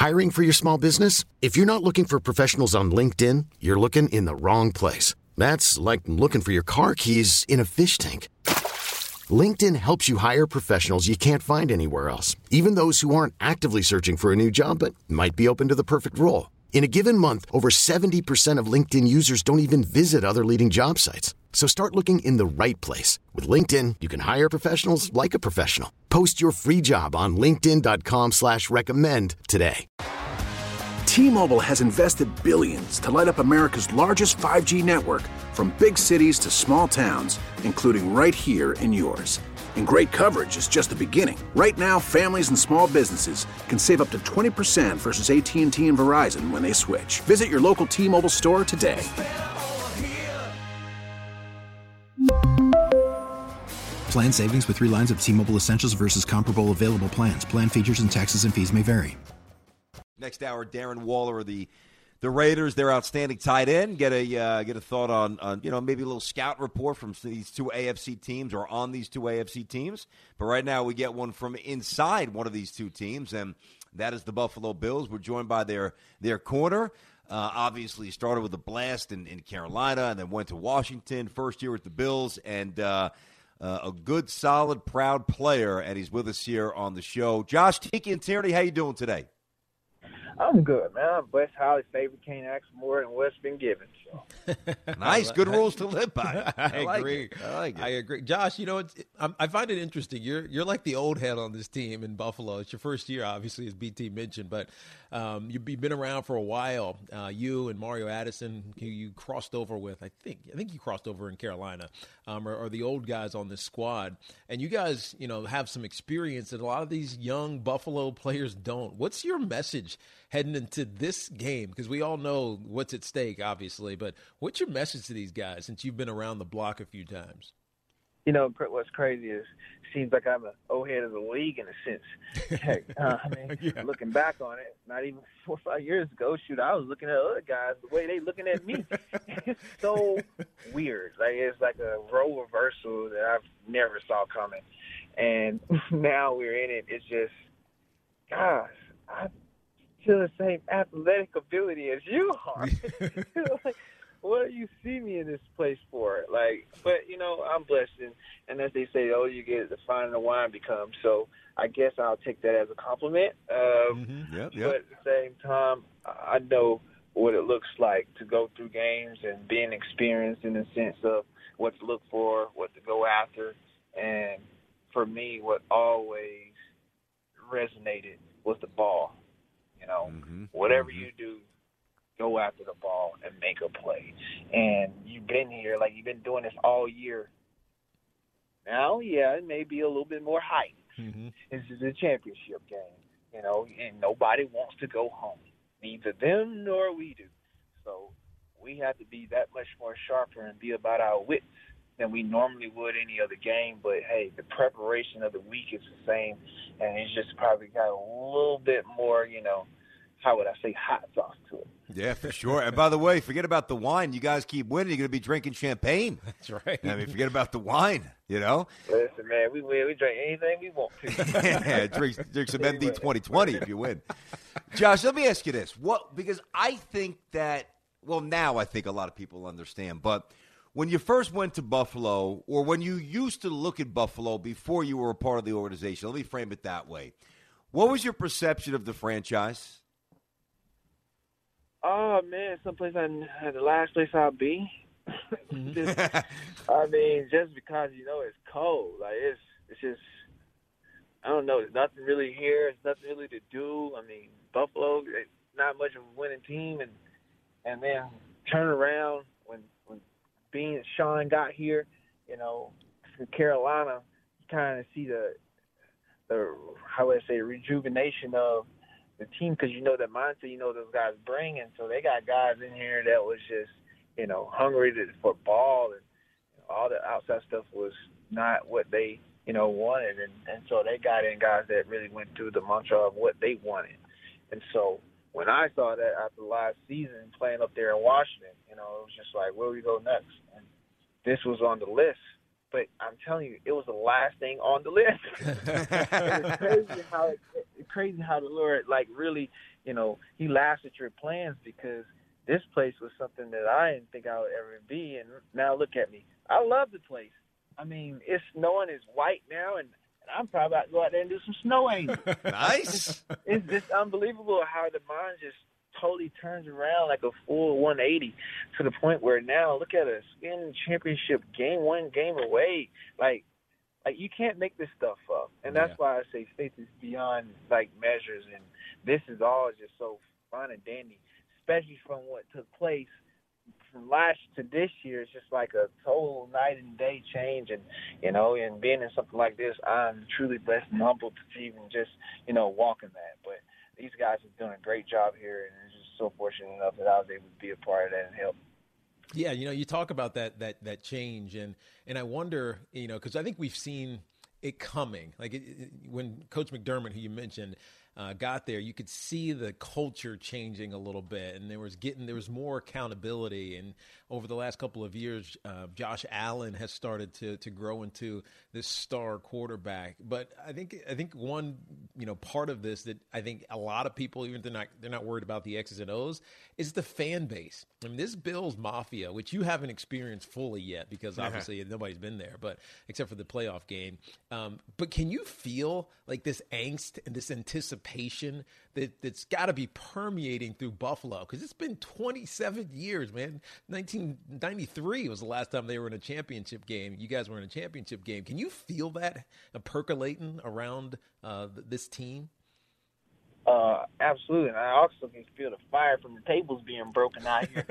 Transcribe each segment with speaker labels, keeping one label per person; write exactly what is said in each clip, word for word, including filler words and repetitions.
Speaker 1: Hiring for your small business? If you're not looking for professionals on LinkedIn, you're looking in the wrong place. That's like looking for your car keys in a fish tank. LinkedIn helps you hire professionals you can't find anywhere else, even those who aren't actively searching for a new job but might be open to the perfect role. In a given month, over seventy percent of LinkedIn users don't even visit other leading job sites. So start looking in the right place. With LinkedIn, you can hire professionals like a professional. Post your free job on linkedin dot com slash recommend today.
Speaker 2: T-Mobile has invested billions to light up America's largest five G network, from big cities to small towns, including right here in yours. And great coverage is just the beginning. Right now, families and small businesses can save up to twenty percent versus A T and T and Verizon when they switch. Visit your local T-Mobile store today.
Speaker 3: Plan savings with three lines of T-Mobile Essentials versus comparable available plans. Plan features and taxes and fees may vary.
Speaker 4: Next hour, Darren Waller, the the Raiders, their outstanding tight end. Get a uh, get a thought on, on you know maybe a little scout report from these two A F C teams or on these two A F C teams. But right now, we get one from inside one of these two teams, and that is the Buffalo Bills. We're joined by their their corner. Uh, obviously, started with a blast in, in Carolina, and then went to Washington. First year with the Bills, and uh, uh, a good, solid, proud player. And he's with us here on the show. Josh Tiki and Tierney, how you doing today?
Speaker 5: I'm good, man. I'm blessed, highly favored, can't ask more than what's been given. So.
Speaker 4: Nice, good rules to live by.
Speaker 6: I,
Speaker 4: I like
Speaker 6: agree.
Speaker 4: It. I like it.
Speaker 6: I agree. Josh, you know, it's, I, I find it interesting. You're you're like the old head on this team in Buffalo. It's your first year, obviously, as B T mentioned, but um, you've been around for a while. Uh, you and Mario Addison, who you crossed over with, I think, I think you crossed over in Carolina, um, are, are the old guys on this squad. And you guys, you know, have some experience that a lot of these young Buffalo players don't. What's your message heading into this game? Because we all know what's at stake, obviously, but what's your message to these guys since you've been around the block a few times?
Speaker 5: You know, what's crazy is it seems like I'm an old head of the league in a sense. Heck, uh, I mean, yeah. Looking back on it, not even four or five years ago, shoot, I was looking at other guys the way they looking at me. It's so weird. Like, it's like a role reversal that I've never saw coming. And now we're in it. It's just, gosh, I feel the same athletic ability as you are. Like, what do you see me in this place for? Like, but, you know, I'm blessed. And, and as they say, oh, you get the finer the wine becomes. So I guess I'll take that as a compliment. Um,
Speaker 4: mm-hmm. yep, yep.
Speaker 5: But at the same time, I know what it looks like to go through games and being experienced in the sense of what to look for, what to go after. And for me, what always resonated was the ball. You know,
Speaker 4: mm-hmm.
Speaker 5: whatever
Speaker 4: mm-hmm.
Speaker 5: you do, go after the ball and make a play. And you've been here, like you've been doing this all year. Now, yeah, it may be a little bit more height.
Speaker 6: Mm-hmm.
Speaker 5: This is a championship game, you know, and nobody wants to go home. Neither them nor we do. So we have to be that much more sharper and be about our wits than we normally would any other game. But, hey, the preparation of the week is the same, and it's just probably got a little bit more, you know, how would I say, hot sauce to it.
Speaker 4: Yeah, for sure. And by the way, forget about the wine. You guys keep winning, you're going to be drinking champagne.
Speaker 6: That's right.
Speaker 4: I mean, forget about the wine, you know?
Speaker 5: Listen, man, we win. We drink anything we want to.
Speaker 4: Yeah, drink, drink some M D twenty twenty if you win. Josh, let me ask you this. What? Because I think that, well, now I think a lot of people understand, but when you first went to Buffalo, or when you used to look at Buffalo before you were a part of the organization, let me frame it that way. What was your perception of the franchise?
Speaker 5: Oh, man, someplace I, the last place I'll be. just, I mean, just because, you know, it's cold. Like, it's it's just, I don't know, there's nothing really here. There's nothing really to do. I mean, Buffalo, it's not much of a winning team. And, and then turn around when, when Bean and Sean got here, you know, from Carolina, you kind of see the, the, how would I say, rejuvenation of the team, because you know that mindset, you know, those guys bring, and so they got guys in here that was just, you know, hungry to, for ball, and you know, all the outside stuff was not what they, you know, wanted, and, and so they got in guys that really went through the mantra of what they wanted. And so when I saw that after last season playing up there in Washington, you know, it was just like, where do we go next? And this was on the list. But I'm telling you, it was the last thing on the list. It's crazy how it, it's crazy how the Lord, like, really, you know, he laughs at your plans because this place was something that I didn't think I would ever be, and now look at me. I love the place. I mean, it's snowing, it's white now, and, and I'm probably about to go out there and do some snow angels.
Speaker 4: Nice.
Speaker 5: It's just unbelievable how the mind just totally turns around like a full one eighty to the point where now, look at us, in championship game, one game away. Like, like you can't make this stuff up. And that's yeah. why I say faith is beyond, like, measures, and this is all just so fun and dandy, especially from what took place from last to this year. It's just like a total night and day change. And, you know, and being in something like this, I'm truly blessed and humbled to even just, you know, walk in that. But these guys are doing a great job here, and it's just so fortunate enough that I was able to be a part of that and help.
Speaker 6: Yeah, you know, you talk about that that that change, and and I wonder, you know, because I think we've seen it coming. Like it, it, when Coach McDermott, who you mentioned, uh, got there, you could see the culture changing a little bit, and there was getting there was more accountability. And over the last couple of years, uh, Josh Allen has started to to grow into this star quarterback. But I think I think one you know part of this that I think a lot of people, even they're not they're not worried about the X's and O's, is the fan base. I mean, this Bills Mafia, which you haven't experienced fully yet because obviously uh-huh. nobody's been there, but except for the playoff game. Um, but can you feel like this angst and this anticipation that, that's got to be permeating through Buffalo? Because it's been twenty-seven years, man. nineteen ninety-three was the last time they were in a championship game. You guys were in a championship game. Can you feel that percolating around uh, this team?
Speaker 5: Uh, absolutely. And I also can feel the fire from the tables being broken out here.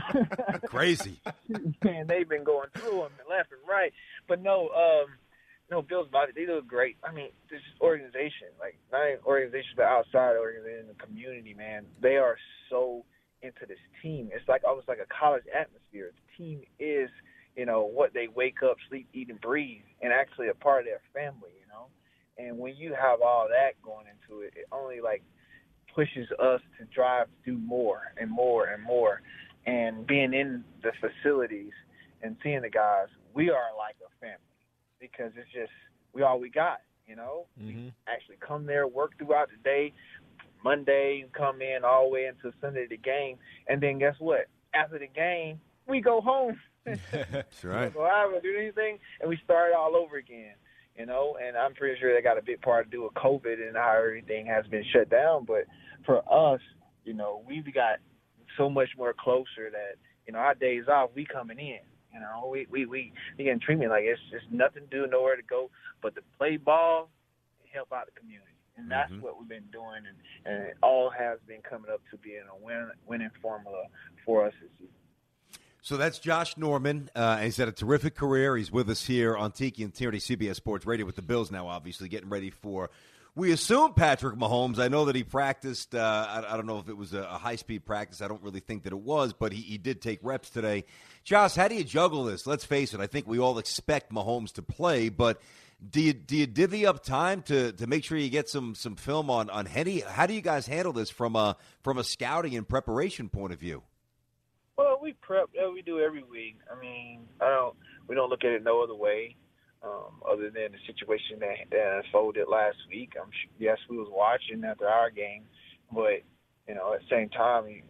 Speaker 4: Crazy.
Speaker 5: Man, they've been going through them left and right. But no, um, no, Bill's body, they look great. I mean, this organization, like not an organization, but outside organization, the community, man, they are so into this team. It's like almost like a college atmosphere. The team is, you know, what they wake up, sleep, eat, and breathe, and actually a part of their family, you know. And when you have all that going into it, it only, like, pushes us to drive to do more and more and more. And being in the facilities and seeing the guys, we are like a family because it's just we all we got, you know. Mm-hmm. We actually come there, work throughout the day. Monday, come in all the way into Sunday the game. And then guess what? After the game, we go home.
Speaker 4: That's right.
Speaker 5: We don't go out or do anything, and we start all over again. You know, and I'm pretty sure they got a big part to do with COVID and how everything has been shut down. But for us, you know, we've got so much more closer that, you know, our days off, we coming in. You know, we we we, we getting treatment like it's just nothing to do, nowhere to go, but to play ball and help out the community. And that's mm-hmm. what we've been doing, and, and it all has been coming up to being a win, winning formula for us this season.
Speaker 4: So that's Josh Norman. Uh, he's had a terrific career. He's with us here on Tiki and Tierney, C B S Sports Radio with the Bills now, obviously, getting ready for, we assume, Patrick Mahomes. I know that he practiced. Uh, I, I don't know if it was a, a high-speed practice. I don't really think that it was, but he, he did take reps today. Josh, how do you juggle this? Let's face it. I think we all expect Mahomes to play, but do you, do you divvy up time to, to make sure you get some, some film on, on Henny? How do you guys handle this from a, from a scouting and preparation point of view?
Speaker 5: Well, we prep. We do every week. I mean, I don't. We don't look at it no other way, um, other than the situation that, that unfolded last week. I'm sure, yes, we was watching after our game, but you know, at the same time, he,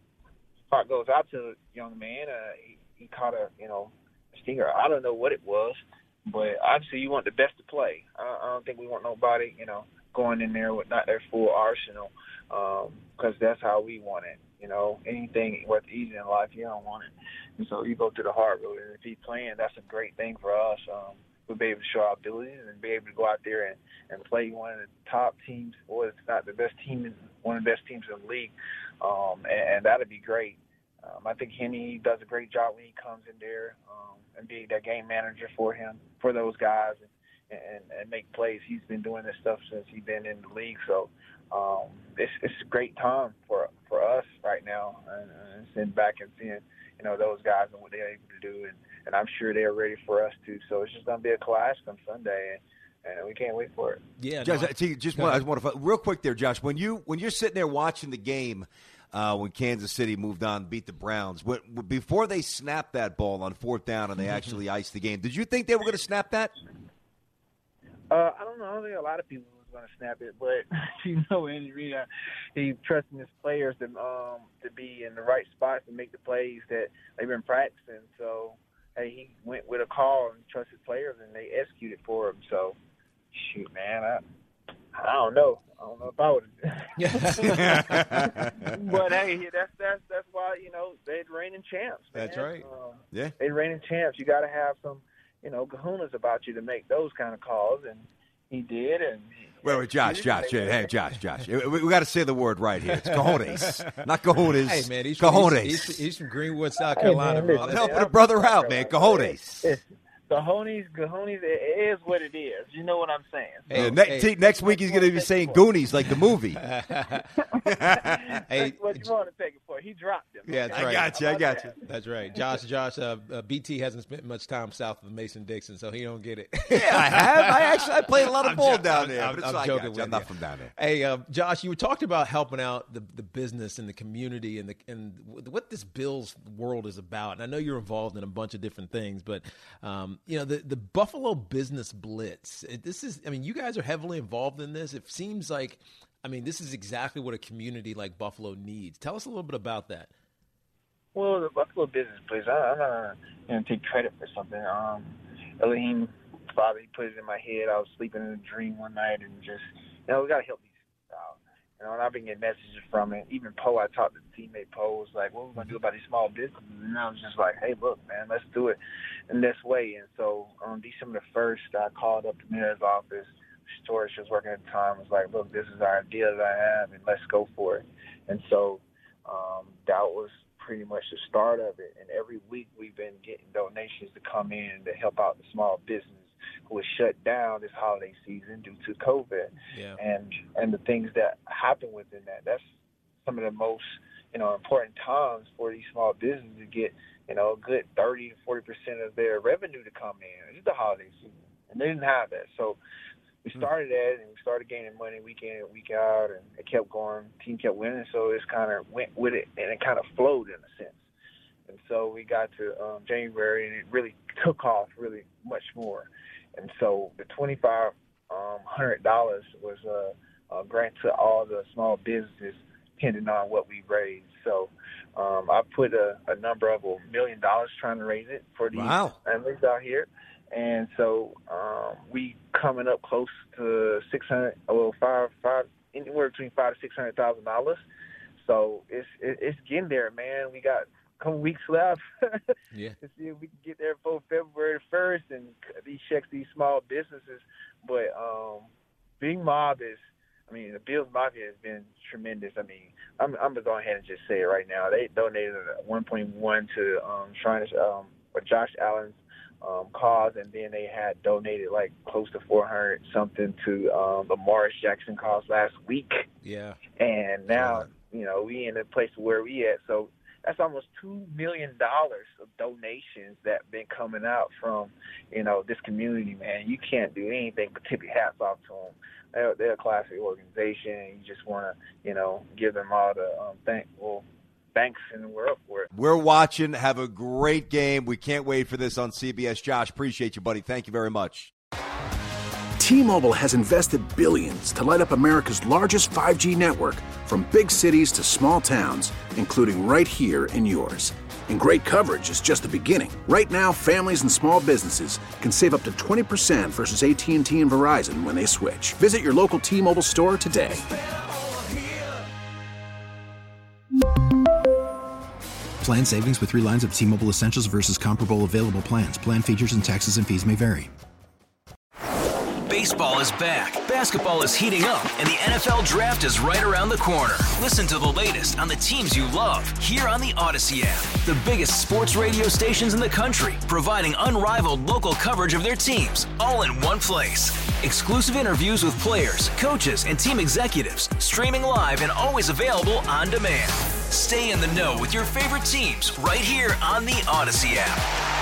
Speaker 5: heart goes out to the young man. Uh, he, he caught a you know a stinger. I don't know what it was, but obviously, you want the best to play. I, I don't think we want nobody you know going in there with not their full arsenal, because um, that's how we want it. You know, anything what's easy in life, you don't want it. And so you go to the hard road. And if he's playing, that's a great thing for us. Um, we'll be able to show our abilities and be able to go out there and, and play one of the top teams, or if it's not the best team, one of the best teams in the league. Um, and, and that'd be great. Um, I think Henny does a great job when he comes in there um, and be that game manager for him, for those guys, and, and, and make plays. He's been doing this stuff since he's been in the league. So um, it's, it's a great time for for us right now, and, and sitting back and seeing, you know, those guys and what they're able to do, and, and I'm sure they're ready for us too. So it's just going to be a clash on Sunday, and, and we can't wait for it.
Speaker 6: Yeah,
Speaker 4: Josh,
Speaker 6: no,
Speaker 4: I, just want, I just want to real quick there, Josh. When you when you're sitting there watching the game, uh, when Kansas City moved on and beat the Browns, what, before they snapped that ball on fourth down and they actually iced the game, did you think they were going to snap that?
Speaker 5: Uh, I don't know. I think a lot of people was going to snap it, but you know, Andy uh, he trusting his players to um to be in the right spots and make the plays that they've been practicing. So hey, he went with a call and trusted players, and they executed for him. So shoot, man, I I don't know. I don't know if I would. But hey, that's that's that's why, you know, they're reigning champs. Man.
Speaker 6: That's right.
Speaker 5: Um,
Speaker 4: yeah,
Speaker 5: they're reigning champs. You got to have some, you know, kahunas about you to make those kind of calls, and he did. And
Speaker 4: wait, wait, Josh, Josh, hey, hey, Josh, Josh, we, we got to say the word right here. It's cojones, not cajones.
Speaker 6: Hey, man, he's
Speaker 4: cojones.
Speaker 6: From, he's, he's, he's from Greenwood, South Carolina,
Speaker 5: hey, man,
Speaker 6: bro.
Speaker 5: listen,
Speaker 4: I'm helping a brother out, man. Cojones.
Speaker 5: It's, Cojones, cojones, it is what it is. You know what I'm saying? So,
Speaker 4: yeah, ne-
Speaker 6: hey,
Speaker 4: t- next week he's going to be saying Goonies like the movie.
Speaker 6: Hey,
Speaker 5: that's what you want to take it for. He dropped him.
Speaker 6: Yeah, that's
Speaker 4: I
Speaker 6: right.
Speaker 4: got you. I got
Speaker 5: that?
Speaker 4: you.
Speaker 6: That's right. Josh, Josh, uh, uh, B T hasn't spent much time south of Mason-Dixon, so he don't get it.
Speaker 4: Yeah, I have. I actually I played a lot of
Speaker 6: I'm
Speaker 4: ball
Speaker 6: jo-
Speaker 4: down
Speaker 6: I'm-
Speaker 4: there.
Speaker 6: I'm-
Speaker 4: but it's
Speaker 6: I'm
Speaker 4: like,
Speaker 6: joking
Speaker 4: I got you.
Speaker 6: with
Speaker 4: I'm not
Speaker 6: you.
Speaker 4: from down there.
Speaker 6: Hey, uh, Josh, you were talking about helping out the, the business and the community and the and what this Bills world is about. And I know you're involved in a bunch of different things, but um, you know the the Buffalo Business Blitz. It, this is, I mean, you guys are heavily involved in this. It seems like, I mean, this is exactly what a community like Buffalo needs. Tell us a little bit about that.
Speaker 5: Well, the Buffalo Business Blitz, I, I'm not going to take credit for something. Um, Elohim, Father, he put it in my head. I was sleeping in a dream one night and just, you know, we got to help these people out. You know, and I've been getting messages from it. Even Poe, I talked to the teammate Poe, was like, what are we going to do about these small businesses? And I was just like, hey, look, man, let's do it in this way. And so on December the first, I called up the mayor's office. Story she was working at the time was like, look, this is our idea that I have, and let's go for it. And so um, that was pretty much the start of it. And every week we've been getting donations to come in to help out the small business who was shut down this holiday season due to COVID.
Speaker 6: Yeah.
Speaker 5: And and the things that happen within that, that's some of the most, you know, important times for these small businesses to get, you know, a good thirty to forty percent of their revenue to come in. It's the holiday season. And they didn't have that. So we started that, and we started gaining money week in and week out, and it kept going. The team kept winning, so it's kind of went with it, and it kind of flowed in a sense. And so we got to um, January, and it really took off really much more. And so the twenty-five hundred dollars was a, a grant to all the small businesses depending on what we raised. So um, I put a, a number of a million dollars trying to raise it for these
Speaker 4: Wow.
Speaker 5: families out here. And so um, we coming up close to six hundred, well, five, five, anywhere between five to six hundred thousand dollars. So it's it, it's getting there, man. We got a couple weeks left
Speaker 6: Yeah.
Speaker 5: to see if we can get there before February first and these checks these small businesses. But um, Big Mob is, I mean, the Bills Mafia has been tremendous. I mean, I'm I'm gonna go ahead and just say it right now. They donated one point one to um, Shrine um, or Josh Allen's Um, cause, and then they had donated like close to four hundred something to um, the Morris Jackson cause last week.
Speaker 6: Yeah.
Speaker 5: And now, you know, we in a place where we at. So that's almost two million dollars of donations that been coming out from, you know, this community, man. You can't do anything but tip your hats off to them. They're, they're a classic organization, and you just want to, you know, give them all the um, thank, well, thanks in the world for it.
Speaker 4: We're watching. Have a great game. We can't wait for this on C B S. Josh, appreciate you, buddy. Thank you very much.
Speaker 2: T-Mobile has invested billions to light up America's largest five G network, from big cities to small towns, including right here in yours. And great coverage is just the beginning. Right now, families and small businesses can save up to twenty percent versus A T and T and Verizon when they switch. Visit your local T-Mobile store today.
Speaker 3: Plan savings with three lines of T-Mobile Essentials versus comparable available plans. Plan features and taxes and fees may vary.
Speaker 7: Baseball is back, basketball is heating up, and the N F L Draft is right around the corner. Listen to the latest on the teams you love here on the Odyssey app. The biggest sports radio stations in the country, providing unrivaled local coverage of their teams, all in one place. Exclusive interviews with players, coaches, and team executives, streaming live and always available on demand. Stay in the know with your favorite teams right here on the Odyssey app.